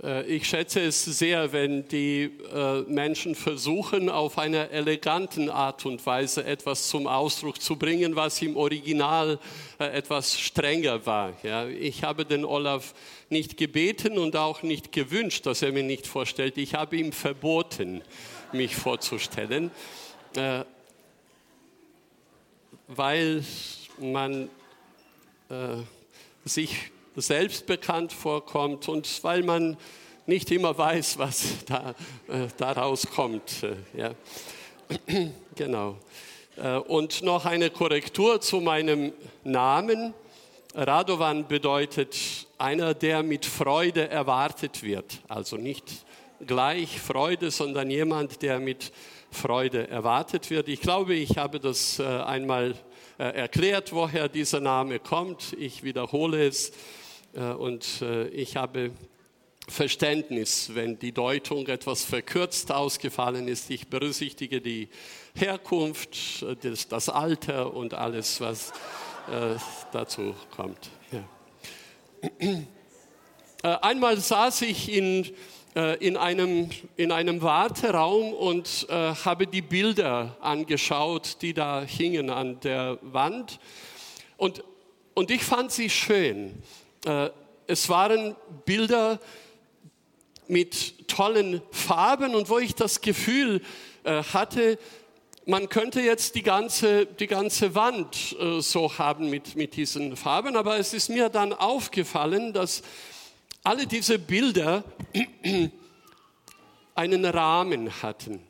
Ich schätze es sehr, wenn die Menschen versuchen, auf eine elegante Art und Weise etwas zum Ausdruck zu bringen, was im Original etwas strenger war. Ja, ich habe den Olaf nicht gebeten und auch nicht gewünscht, dass er mir nicht vorstellt. Ich habe ihm verboten, mich vorzustellen, weil man sich selbst bekannt vorkommt und weil man nicht immer weiß, was da rauskommt. Ja. Genau. Und noch eine Korrektur zu meinem Namen. Radovan bedeutet einer, der mit Freude erwartet wird. Also nicht gleich Freude, sondern jemand, der mit Freude erwartet wird. Ich glaube, ich habe das einmal erklärt, woher dieser Name kommt. Ich wiederhole es. Und ich habe Verständnis, wenn die Deutung etwas verkürzt ausgefallen ist. Ich berücksichtige die Herkunft, das Alter und alles, was dazu kommt. Ja. Einmal saß ich in einem Warteraum und habe die Bilder angeschaut, die da hingen an der Wand. Und ich fand sie schön. Es waren Bilder mit tollen Farben und wo ich das Gefühl hatte, man könnte jetzt die ganze Wand so haben mit diesen Farben. Aber es ist mir dann aufgefallen, dass alle diese Bilder einen Rahmen hatten.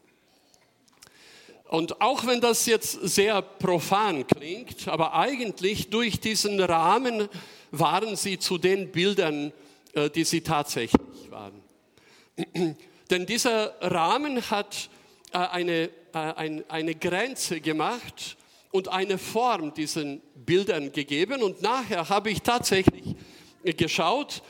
Und auch wenn das jetzt sehr profan klingt, aber eigentlich durch diesen Rahmen waren sie zu den Bildern, die sie tatsächlich waren. Denn dieser Rahmen hat eine Grenze gemacht und eine Form diesen Bildern gegeben. Und nachher habe ich tatsächlich geschaut,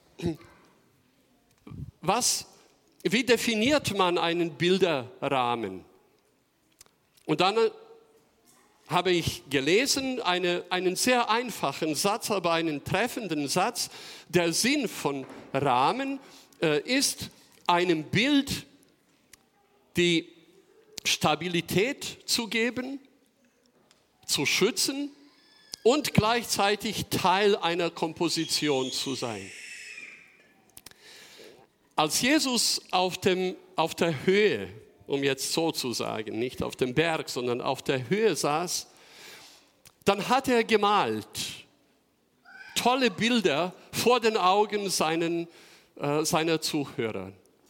wie definiert man einen Bilderrahmen? Und dann habe ich gelesen, einen sehr einfachen Satz, aber einen treffenden Satz. Der Sinn von Rahmen ist, einem Bild die Stabilität zu geben, zu schützen und gleichzeitig Teil einer Komposition zu sein. Als Jesus auf der Höhe, um jetzt so zu sagen, nicht auf dem Berg, sondern auf der Höhe saß, dann hat er gemalt. Tolle Bilder vor den Augen seiner Zuhörer.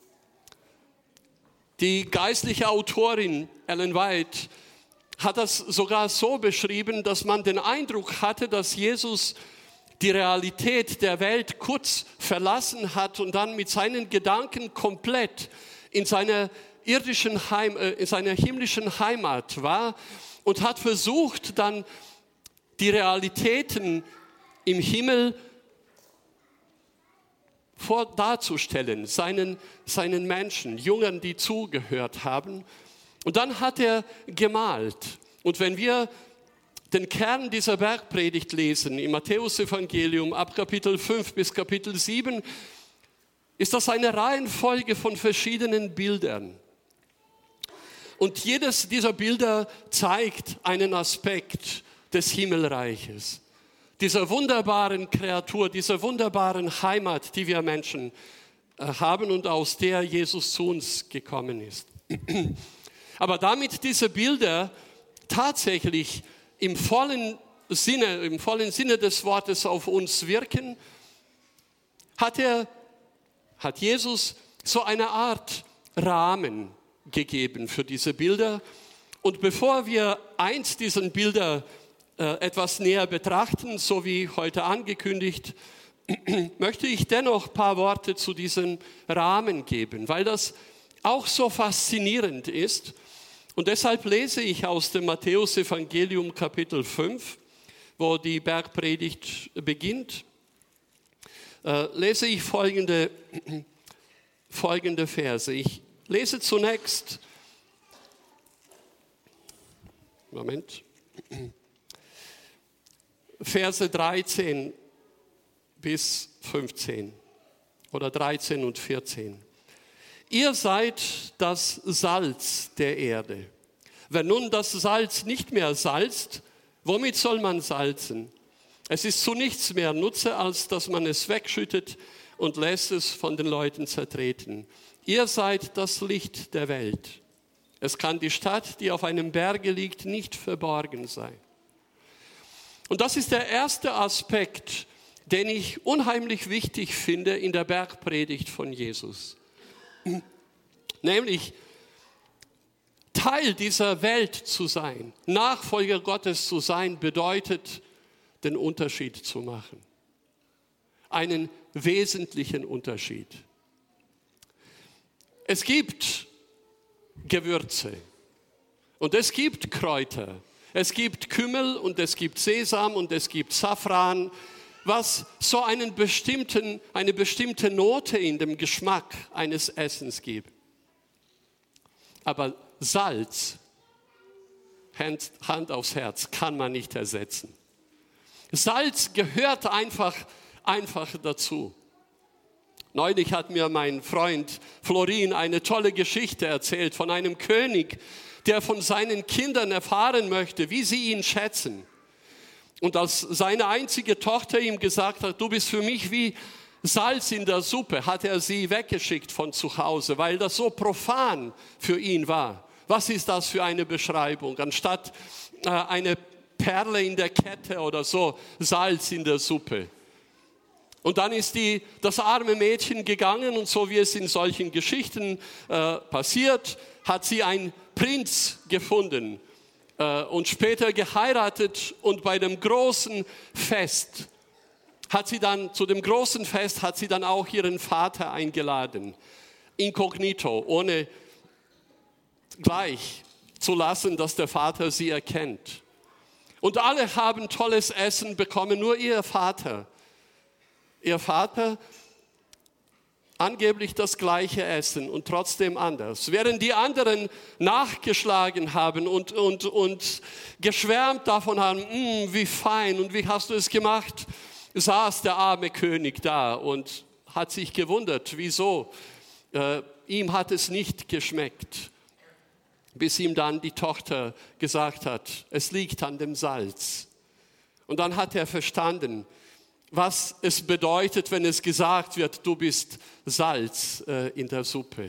Die geistliche Autorin Ellen White hat das sogar so beschrieben, dass man den Eindruck hatte, dass Jesus die Realität der Welt kurz verlassen hat und dann mit seinen Gedanken komplett in seiner himmlischen Heimat war und hat versucht, dann die Realitäten im Himmel darzustellen, seinen Menschen, Jüngern, die zugehört haben. Und dann hat er gemalt. Und wenn wir den Kern dieser Bergpredigt lesen, im Matthäus-Evangelium ab Kapitel 5 bis Kapitel 7, ist das eine Reihenfolge von verschiedenen Bildern. Und jedes dieser Bilder zeigt einen Aspekt des Himmelreiches, dieser wunderbaren Kreatur, dieser wunderbaren Heimat, die wir Menschen haben und aus der Jesus zu uns gekommen ist. Aber damit diese Bilder tatsächlich im vollen Sinne des Wortes auf uns wirken, hat Jesus so eine Art Rahmen gegeben für diese Bilder. Und bevor wir eins dieser Bilder etwas näher betrachten, so wie heute angekündigt, möchte ich dennoch ein paar Worte zu diesem Rahmen geben, weil das auch so faszinierend ist. Und deshalb lese ich aus dem Matthäus-Evangelium Kapitel 5, wo die Bergpredigt beginnt, lese ich folgende Verse. Ich lese zunächst, Verse 13 bis 15. oder 13 und 14. Ihr seid das Salz der Erde. Wenn nun das Salz nicht mehr salzt, womit soll man salzen? Es ist zu nichts mehr Nutze, als dass man es wegschüttet und lässt es von den Leuten zertreten. Ihr seid das Licht der Welt. Es kann die Stadt, die auf einem Berge liegt, nicht verborgen sein. Und das ist der erste Aspekt, den ich unheimlich wichtig finde in der Bergpredigt von Jesus. Nämlich Teil dieser Welt zu sein, Nachfolger Gottes zu sein, bedeutet, den Unterschied zu machen. Einen wesentlichen Unterschied. Es gibt Gewürze und es gibt Kräuter. Es gibt Kümmel und es gibt Sesam und es gibt Safran, was so eine bestimmte Note in dem Geschmack eines Essens gibt. Aber Salz, Hand aufs Herz, kann man nicht ersetzen. Salz gehört einfach dazu. Neulich hat mir mein Freund Florin eine tolle Geschichte erzählt von einem König, der von seinen Kindern erfahren möchte, wie sie ihn schätzen. Und als seine einzige Tochter ihm gesagt hat, du bist für mich wie Salz in der Suppe, hat er sie weggeschickt von zu Hause, weil das so profan für ihn war. Was ist das für eine Beschreibung? Anstatt eine Perle in der Kette oder so, Salz in der Suppe. Und dann ist das arme Mädchen gegangen und so wie es in solchen Geschichten passiert, hat sie einen Prinz gefunden und später geheiratet und bei dem großen Fest zu dem großen Fest hat sie dann auch ihren Vater eingeladen, inkognito, ohne gleich zu lassen, dass der Vater sie erkennt. Und alle haben tolles Essen bekommen, nur ihr Vater. Ihr Vater angeblich das gleiche Essen und trotzdem anders. Während die anderen nachgeschlagen haben und geschwärmt davon haben, wie fein und wie hast du es gemacht, saß der arme König da und hat sich gewundert, wieso. Ihm hat es nicht geschmeckt, bis ihm dann die Tochter gesagt hat, es liegt an dem Salz. Und dann hat er verstanden, was es bedeutet, wenn es gesagt wird, du bist Salz in der Suppe.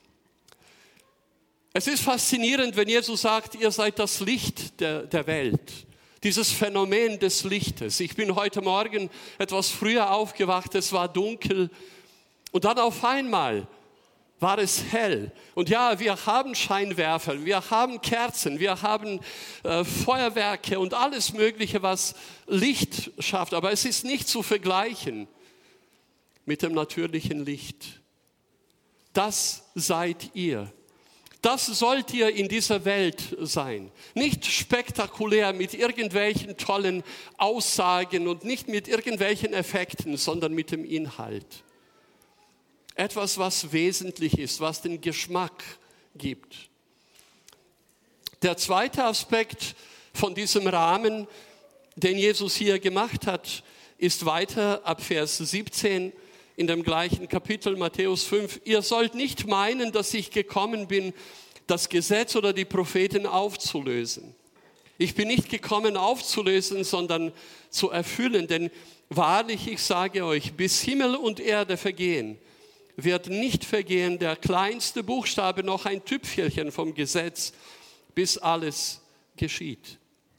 Es ist faszinierend, wenn Jesus sagt, ihr seid das Licht der Welt. Dieses Phänomen des Lichtes. Ich bin heute Morgen etwas früher aufgewacht, es war dunkel und dann auf einmal war es hell. Und ja, wir haben Scheinwerfer, wir haben Kerzen, wir haben Feuerwerke und alles Mögliche, was Licht schafft. Aber es ist nicht zu vergleichen mit dem natürlichen Licht. Das seid ihr. Das sollt ihr in dieser Welt sein. Nicht spektakulär mit irgendwelchen tollen Aussagen und nicht mit irgendwelchen Effekten, sondern mit dem Inhalt. Etwas, was wesentlich ist, was den Geschmack gibt. Der zweite Aspekt von diesem Rahmen, den Jesus hier gemacht hat, ist weiter ab Vers 17 in dem gleichen Kapitel Matthäus 5. Ihr sollt nicht meinen, dass ich gekommen bin, das Gesetz oder die Propheten aufzulösen. Ich bin nicht gekommen aufzulösen, sondern zu erfüllen. Denn wahrlich, ich sage euch, bis Himmel und Erde vergehen, wird nicht vergehen der kleinste Buchstabe noch ein Tüpfelchen vom Gesetz, bis alles geschieht.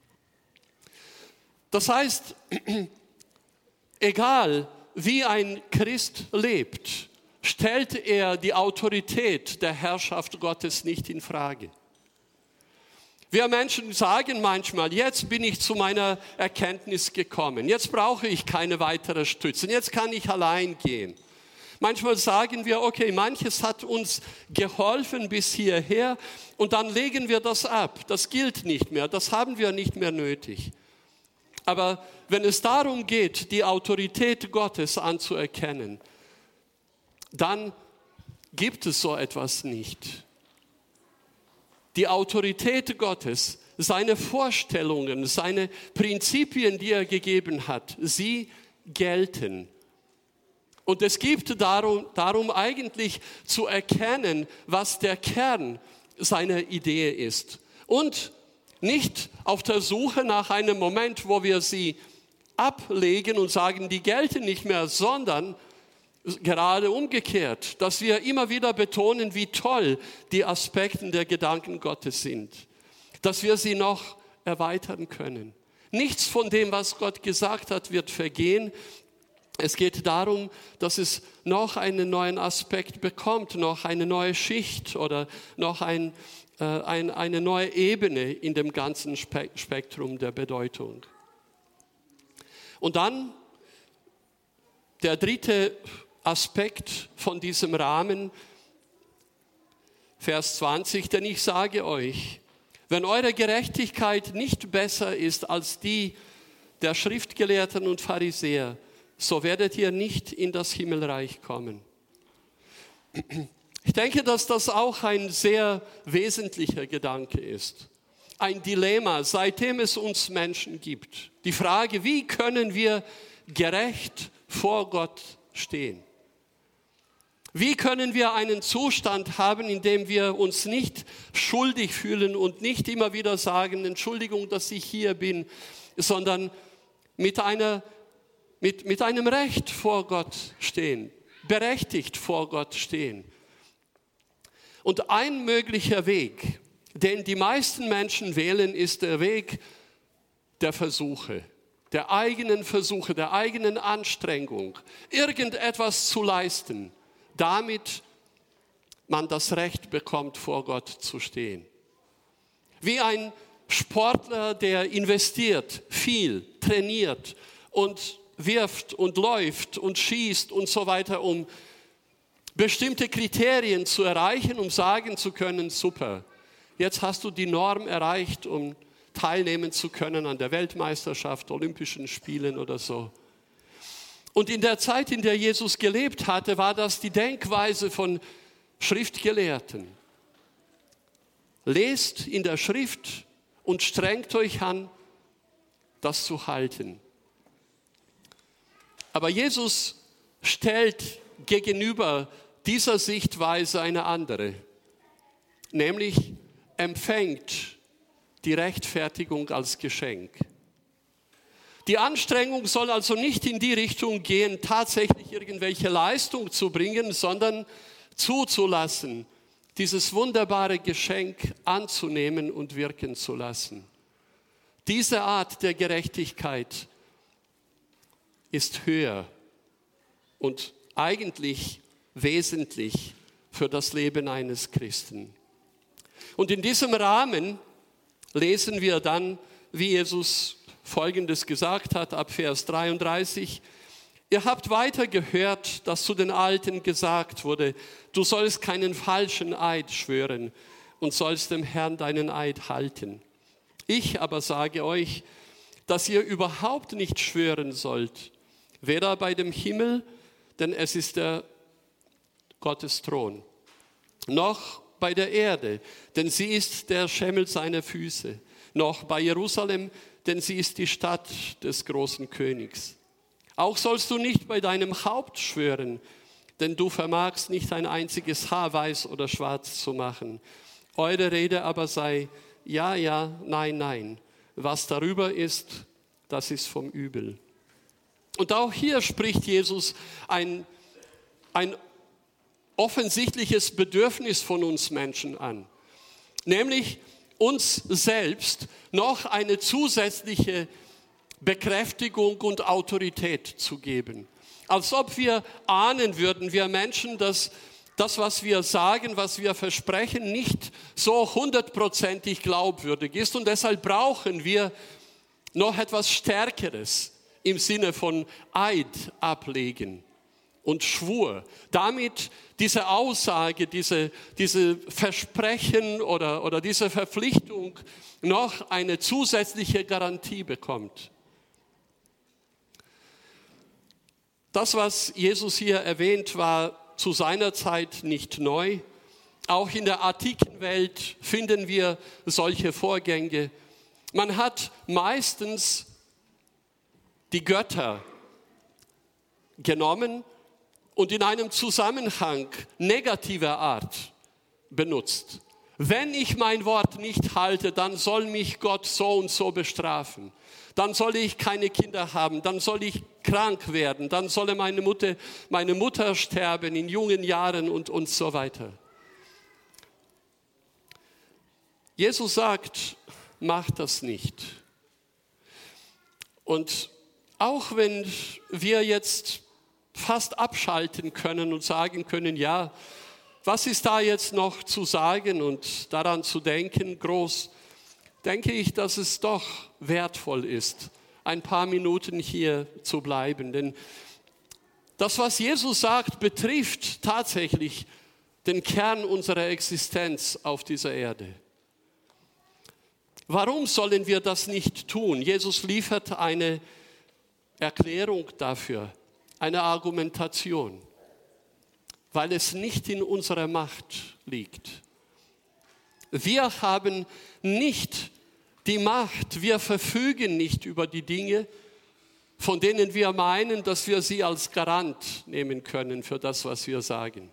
Das heißt, egal wie ein Christ lebt, stellt er die Autorität der Herrschaft Gottes nicht in Frage. Wir Menschen sagen manchmal, jetzt bin ich zu meiner Erkenntnis gekommen, jetzt brauche ich keine weitere Stütze, jetzt kann ich allein gehen. Manchmal sagen wir, okay, manches hat uns geholfen bis hierher und dann legen wir das ab. Das gilt nicht mehr, das haben wir nicht mehr nötig. Aber wenn es darum geht, die Autorität Gottes anzuerkennen, dann gibt es so etwas nicht. Die Autorität Gottes, seine Vorstellungen, seine Prinzipien, die er gegeben hat, sie gelten. Und es gibt darum eigentlich zu erkennen, was der Kern seiner Idee ist. Und nicht auf der Suche nach einem Moment, wo wir sie ablegen und sagen, die gelten nicht mehr, sondern gerade umgekehrt, dass wir immer wieder betonen, wie toll die Aspekte der Gedanken Gottes sind, dass wir sie noch erweitern können. Nichts von dem, was Gott gesagt hat, wird vergehen. Es geht darum, dass es noch einen neuen Aspekt bekommt, noch eine neue Schicht oder noch eine neue Ebene in dem ganzen Spektrum der Bedeutung. Und dann der dritte Aspekt von diesem Rahmen, Vers 20, denn ich sage euch, wenn eure Gerechtigkeit nicht besser ist als die der Schriftgelehrten und Pharisäer, so werdet ihr nicht in das Himmelreich kommen. Ich denke, dass das auch ein sehr wesentlicher Gedanke ist. Ein Dilemma, seitdem es uns Menschen gibt. Die Frage, wie können wir gerecht vor Gott stehen? Wie können wir einen Zustand haben, in dem wir uns nicht schuldig fühlen und nicht immer wieder sagen, Entschuldigung, dass ich hier bin, sondern mit einem Recht vor Gott stehen, berechtigt vor Gott stehen. Und ein möglicher Weg, den die meisten Menschen wählen, ist der Weg der Versuche, der eigenen Anstrengung, irgendetwas zu leisten, damit man das Recht bekommt, vor Gott zu stehen. Wie ein Sportler, der investiert, viel trainiert und wirft und läuft und schießt und so weiter, um bestimmte Kriterien zu erreichen, um sagen zu können, super, jetzt hast du die Norm erreicht, um teilnehmen zu können an der Weltmeisterschaft, Olympischen Spielen oder so. Und in der Zeit, in der Jesus gelebt hatte, war das die Denkweise von Schriftgelehrten. Lest in der Schrift und strengt euch an, das zu halten. Aber Jesus stellt gegenüber dieser Sichtweise eine andere, nämlich empfängt die Rechtfertigung als Geschenk. Die Anstrengung soll also nicht in die Richtung gehen, tatsächlich irgendwelche Leistung zu bringen, sondern zuzulassen, dieses wunderbare Geschenk anzunehmen und wirken zu lassen. Diese Art der Gerechtigkeit ist höher und eigentlich wesentlich für das Leben eines Christen. Und in diesem Rahmen lesen wir dann, wie Jesus Folgendes gesagt hat, ab Vers 33. Ihr habt weiter gehört, dass zu den Alten gesagt wurde, du sollst keinen falschen Eid schwören und sollst dem Herrn deinen Eid halten. Ich aber sage euch, dass ihr überhaupt nicht schwören sollt, weder bei dem Himmel, denn es ist der Gottes Thron, noch bei der Erde, denn sie ist der Schemmel seiner Füße, noch bei Jerusalem, denn sie ist die Stadt des großen Königs. Auch sollst du nicht bei deinem Haupt schwören, denn du vermagst nicht ein einziges Haar weiß oder schwarz zu machen. Eure Rede aber sei ja, ja, nein, nein. Was darüber ist, das ist vom Übel. Und auch hier spricht Jesus ein offensichtliches Bedürfnis von uns Menschen an, nämlich uns selbst noch eine zusätzliche Bekräftigung und Autorität zu geben. Als ob wir ahnen würden, wir Menschen, dass das, was wir sagen, was wir versprechen, nicht so 100%ig glaubwürdig ist. Und deshalb brauchen wir noch etwas Stärkeres im Sinne von Eid ablegen und Schwur. Damit diese Aussage, diese Versprechen oder diese Verpflichtung noch eine zusätzliche Garantie bekommt. Das, was Jesus hier erwähnt, war zu seiner Zeit nicht neu. Auch in der antiken Welt finden wir solche Vorgänge. Man hat meistens die Götter genommen und in einem Zusammenhang negativer Art benutzt. Wenn ich mein Wort nicht halte, dann soll mich Gott so und so bestrafen. Dann soll ich keine Kinder haben, dann soll ich krank werden, dann soll meine Mutter sterben in jungen Jahren und so weiter. Jesus sagt, mach das nicht. Und auch wenn wir jetzt fast abschalten können und sagen können, ja, was ist da jetzt noch zu sagen und daran zu denken, groß, denke ich, dass es doch wertvoll ist, ein paar Minuten hier zu bleiben. Denn das, was Jesus sagt, betrifft tatsächlich den Kern unserer Existenz auf dieser Erde. Warum sollen wir das nicht tun? Jesus liefert eine Erklärung dafür, eine Argumentation, weil es nicht in unserer Macht liegt. Wir haben nicht die Macht, wir verfügen nicht über die Dinge, von denen wir meinen, dass wir sie als Garant nehmen können für das, was wir sagen.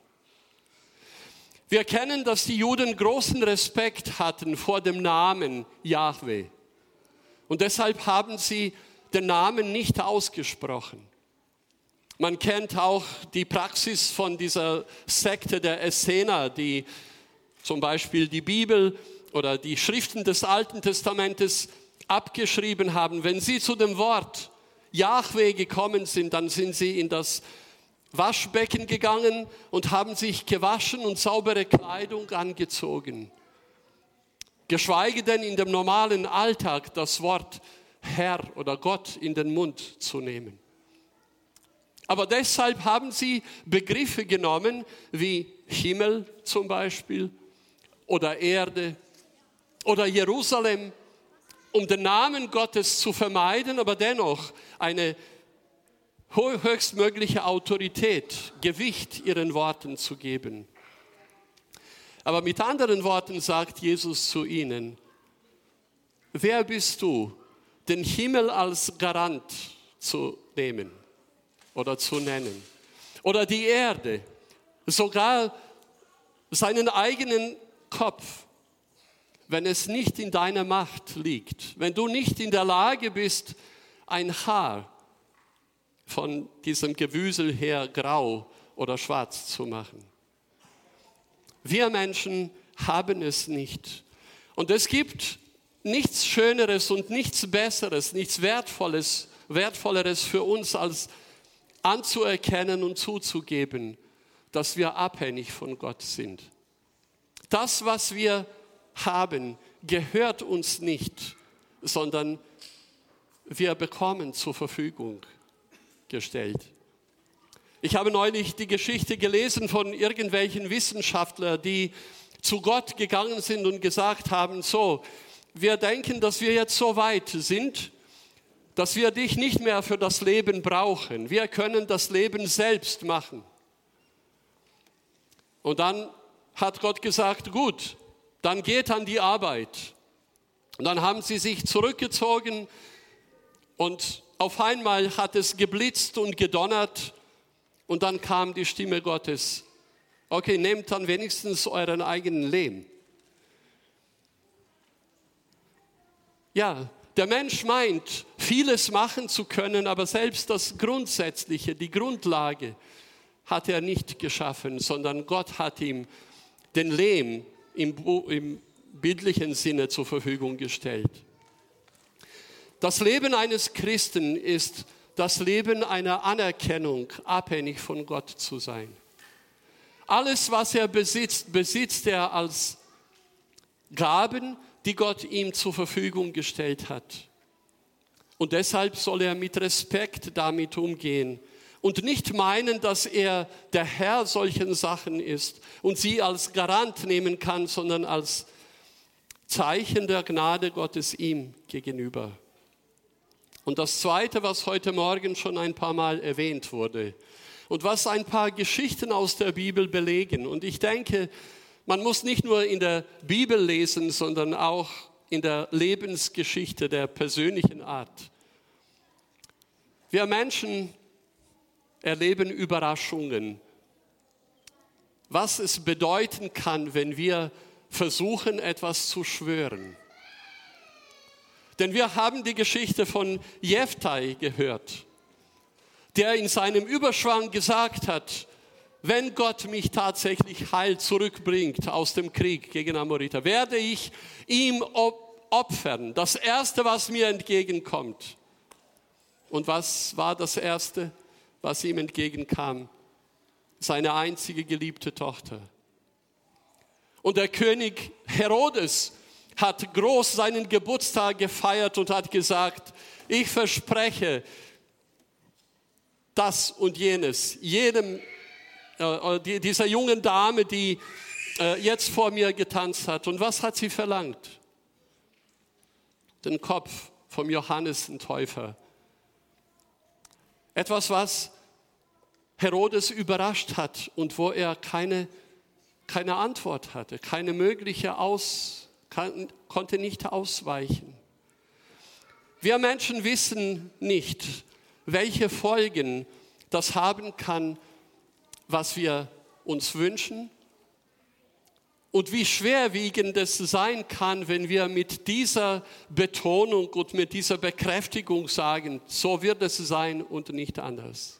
Wir kennen, dass die Juden großen Respekt hatten vor dem Namen Jahwe. Und deshalb haben sie den Namen nicht ausgesprochen. Man kennt auch die Praxis von dieser Sekte der Essener, die zum Beispiel die Bibel oder die Schriften des Alten Testamentes abgeschrieben haben. Wenn sie zu dem Wort Jahwe gekommen sind, dann sind sie in das Waschbecken gegangen und haben sich gewaschen und saubere Kleidung angezogen. Geschweige denn in dem normalen Alltag das Wort Herr oder Gott in den Mund zu nehmen. Aber deshalb haben sie Begriffe genommen wie Himmel zum Beispiel oder Erde oder Jerusalem, um den Namen Gottes zu vermeiden, aber dennoch eine höchstmögliche Autorität, Gewicht ihren Worten zu geben. Aber mit anderen Worten sagt Jesus zu ihnen, wer bist du, den Himmel als Garant zu nehmen oder zu nennen? Oder die Erde, sogar seinen eigenen Kopf, wenn es nicht in deiner Macht liegt, wenn du nicht in der Lage bist, ein Haar von diesem Gewüsel her grau oder schwarz zu machen. Wir Menschen haben es nicht. Und es gibt nichts Schöneres und nichts Besseres, nichts Wertvolleres für uns, als anzuerkennen und zuzugeben, dass wir abhängig von Gott sind. Das, was wir haben, gehört uns nicht, sondern wir bekommen zur Verfügung gestellt. Ich habe neulich die Geschichte gelesen von irgendwelchen Wissenschaftlern, die zu Gott gegangen sind und gesagt haben, so, wir denken, dass wir jetzt so weit sind, dass wir dich nicht mehr für das Leben brauchen. Wir können das Leben selbst machen. Und dann hat Gott gesagt, gut, dann geht an die Arbeit. Und dann haben sie sich zurückgezogen und auf einmal hat es geblitzt und gedonnert und dann kam die Stimme Gottes. Okay, nehmt dann wenigstens euren eigenen Lehm. Ja, der Mensch meint, vieles machen zu können, aber selbst das Grundsätzliche, die Grundlage hat er nicht geschaffen, sondern Gott hat ihm den Lehm im bildlichen Sinne zur Verfügung gestellt. Das Leben eines Christen ist das Leben einer Anerkennung, abhängig von Gott zu sein. Alles, was er besitzt, besitzt er als Gaben, die Gott ihm zur Verfügung gestellt hat. Und deshalb soll er mit Respekt damit umgehen und nicht meinen, dass er der Herr solchen Sachen ist und sie als Garant nehmen kann, sondern als Zeichen der Gnade Gottes ihm gegenüber. Und das Zweite, was heute Morgen schon ein paar Mal erwähnt wurde und was ein paar Geschichten aus der Bibel belegen. Und ich denke, man muss nicht nur in der Bibel lesen, sondern auch in der Lebensgeschichte der persönlichen Art. Wir Menschen erleben Überraschungen. Was es bedeuten kann, wenn wir versuchen, etwas zu schwören. Denn wir haben die Geschichte von Jeftai gehört, der in seinem Überschwang gesagt hat, wenn Gott mich tatsächlich heil zurückbringt aus dem Krieg gegen Amoriter, werde ich ihm opfern. Das Erste, was mir entgegenkommt. Und was war das Erste, was ihm entgegenkam? Seine einzige geliebte Tochter. Und der König Herodes hat groß seinen Geburtstag gefeiert und hat gesagt, ich verspreche das und jenes, dieser jungen Dame, die jetzt vor mir getanzt hat. Und was hat sie verlangt? Den Kopf vom Johannes den Täufer. Etwas, was Herodes überrascht hat und wo er keine Antwort hatte, keine mögliche konnte nicht ausweichen. Wir Menschen wissen nicht, welche Folgen das haben kann, was wir uns wünschen und wie schwerwiegend es sein kann, wenn wir mit dieser Betonung und mit dieser Bekräftigung sagen, so wird es sein und nicht anders.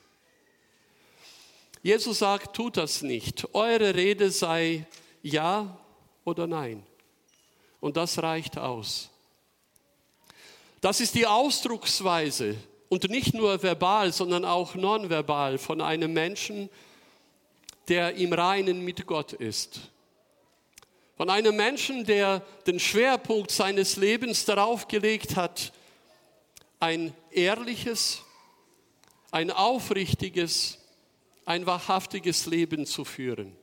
Jesus sagt, tut das nicht. Eure Rede sei ja oder nein. Und das reicht aus. Das ist die Ausdrucksweise und nicht nur verbal, sondern auch nonverbal von einem Menschen, der im Reinen mit Gott ist. Von einem Menschen, der den Schwerpunkt seines Lebens darauf gelegt hat, ein ehrliches, ein aufrichtiges, ein wahrhaftiges Leben zu führen.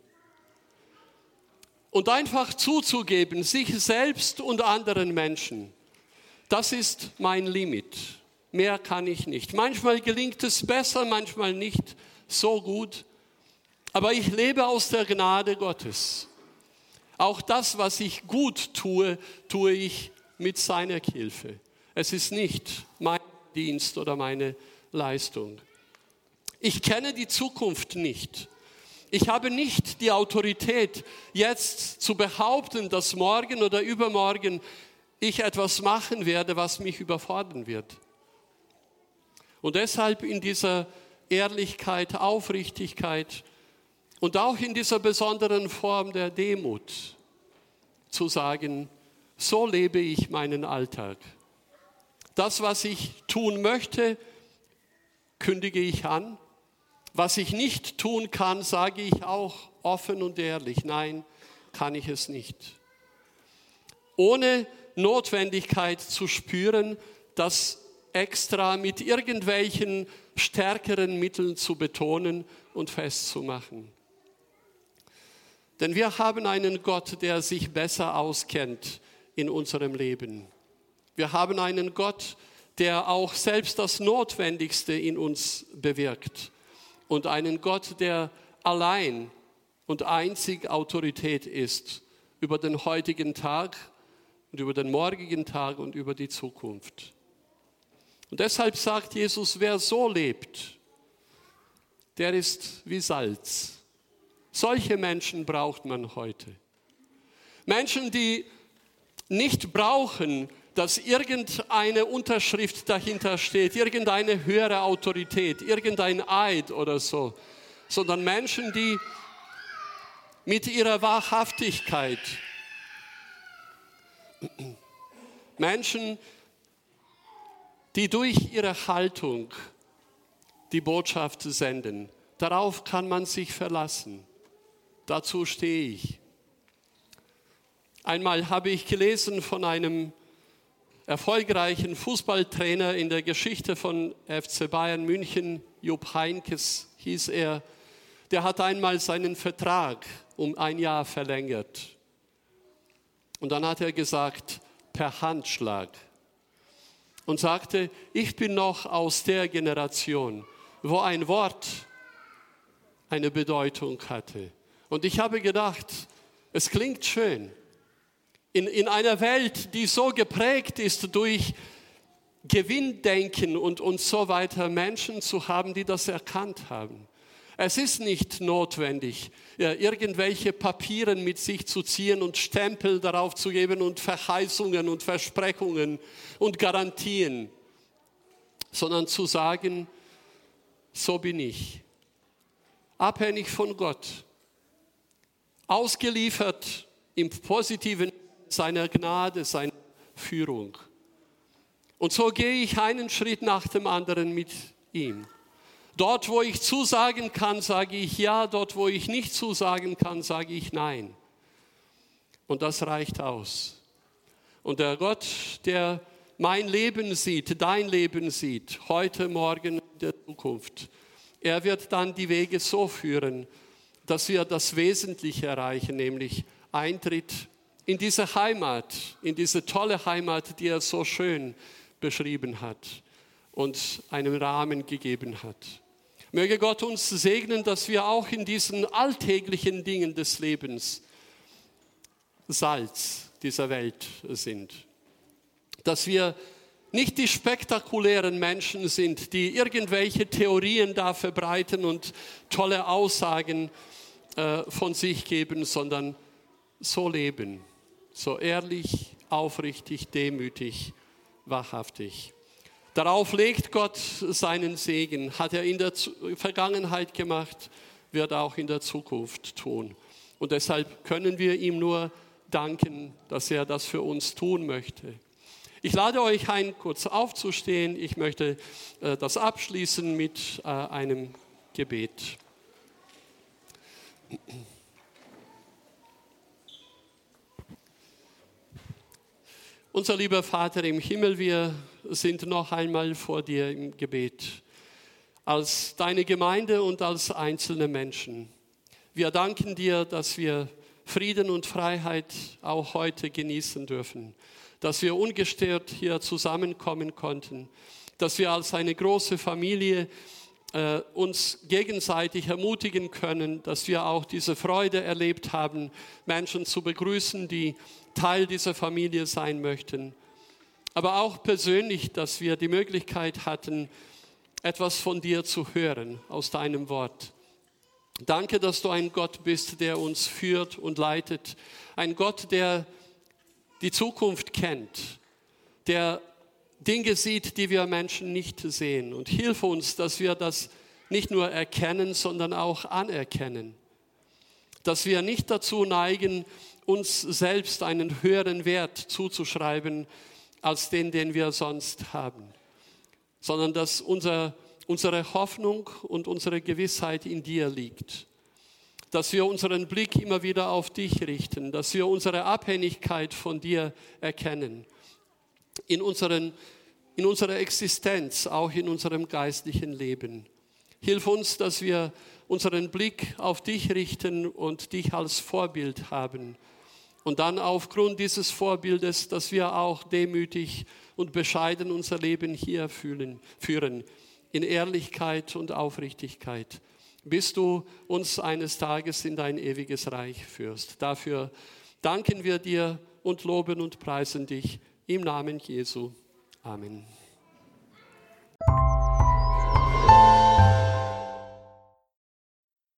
Und einfach zuzugeben, sich selbst und anderen Menschen, das ist mein Limit. Mehr kann ich nicht. Manchmal gelingt es besser, manchmal nicht so gut. Aber ich lebe aus der Gnade Gottes. Auch das, was ich gut tue, tue ich mit seiner Hilfe. Es ist nicht mein Dienst oder meine Leistung. Ich kenne die Zukunft nicht. Ich habe nicht die Autorität, jetzt zu behaupten, dass morgen oder übermorgen ich etwas machen werde, was mich überfordern wird. Und deshalb in dieser Ehrlichkeit, Aufrichtigkeit und auch in dieser besonderen Form der Demut zu sagen, so lebe ich meinen Alltag. Das, was ich tun möchte, kündige ich an. Was ich nicht tun kann, sage ich auch offen und ehrlich. Nein, kann ich es nicht. Ohne Notwendigkeit zu spüren, das extra mit irgendwelchen stärkeren Mitteln zu betonen und festzumachen. Denn wir haben einen Gott, der sich besser auskennt in unserem Leben. Wir haben einen Gott, der auch selbst das Notwendigste in uns bewirkt. Und einen Gott, der allein und einzig Autorität ist über den heutigen Tag und über den morgigen Tag und über die Zukunft. Und deshalb sagt Jesus, wer so lebt, der ist wie Salz. Solche Menschen braucht man heute. Menschen, die nicht brauchen, dass irgendeine Unterschrift dahinter steht, irgendeine höhere Autorität, irgendein Eid oder so, sondern Menschen, die mit ihrer Wahrhaftigkeit, Menschen, die durch ihre Haltung die Botschaft senden, darauf kann man sich verlassen. Dazu stehe ich. Einmal habe ich gelesen von einem erfolgreichen Fußballtrainer in der Geschichte von FC Bayern München, Jupp Heynckes hieß er, der hat einmal seinen Vertrag um 1 Jahr verlängert. Und dann hat er gesagt, per Handschlag. Und sagte, ich bin noch aus der Generation, wo ein Wort eine Bedeutung hatte. Und ich habe gedacht, es klingt schön. In einer Welt, die so geprägt ist durch Gewinndenken und so weiter Menschen zu haben, die das erkannt haben. Es ist nicht notwendig, irgendwelche Papiere mit sich zu ziehen und Stempel darauf zu geben und Verheißungen und Versprechungen und Garantien, sondern zu sagen, so bin ich, abhängig von Gott, ausgeliefert im Positiven seiner Gnade, seiner Führung. Und so gehe ich einen Schritt nach dem anderen mit ihm. Dort, wo ich zusagen kann, sage ich ja. Dort, wo ich nicht zusagen kann, sage ich nein. Und das reicht aus. Und der Gott, der mein Leben sieht, dein Leben sieht, heute, morgen, in der Zukunft, er wird dann die Wege so führen, dass wir das Wesentliche erreichen, nämlich Eintritt in diese Heimat, in diese tolle Heimat, die er so schön beschrieben hat und einen Rahmen gegeben hat. Möge Gott uns segnen, dass wir auch in diesen alltäglichen Dingen des Lebens Salz dieser Welt sind. Dass wir nicht die spektakulären Menschen sind, die irgendwelche Theorien da verbreiten und tolle Aussagen von sich geben, sondern so leben, so ehrlich, aufrichtig, demütig, wahrhaftig. Darauf legt Gott seinen Segen, hat er in der Vergangenheit gemacht, wird er auch in der Zukunft tun. Und deshalb können wir ihm nur danken, dass er das für uns tun möchte. Ich lade euch ein, kurz aufzustehen. Ich möchte das abschließen mit einem Gebet. Unser lieber Vater im Himmel, wir sind noch einmal vor dir im Gebet, als deine Gemeinde und als einzelne Menschen. Wir danken dir, dass wir Frieden und Freiheit auch heute genießen dürfen, dass wir ungestört hier zusammenkommen konnten, dass wir als eine große Familie uns gegenseitig ermutigen können, dass wir auch diese Freude erlebt haben, Menschen zu begrüßen, die Teil dieser Familie sein möchten. Aber auch persönlich, dass wir die Möglichkeit hatten, etwas von dir zu hören aus deinem Wort. Danke, dass du ein Gott bist, der uns führt und leitet. Ein Gott, der die Zukunft kennt, der Dinge sieht, die wir Menschen nicht sehen. Und hilf uns, dass wir das nicht nur erkennen, sondern auch anerkennen. Dass wir nicht dazu neigen, uns selbst einen höheren Wert zuzuschreiben, als den wir sonst haben. Sondern dass unsere Hoffnung und unsere Gewissheit in dir liegt. Dass wir unseren Blick immer wieder auf dich richten. Dass wir unsere Abhängigkeit von dir erkennen. In unserer Existenz, auch in unserem geistlichen Leben. Hilf uns, dass wir unseren Blick auf dich richten und dich als Vorbild haben. Und dann aufgrund dieses Vorbildes, dass wir auch demütig und bescheiden unser Leben hier führen, in Ehrlichkeit und Aufrichtigkeit, bis du uns eines Tages in dein ewiges Reich führst. Dafür danken wir dir und loben und preisen dich im Namen Jesu. Amen.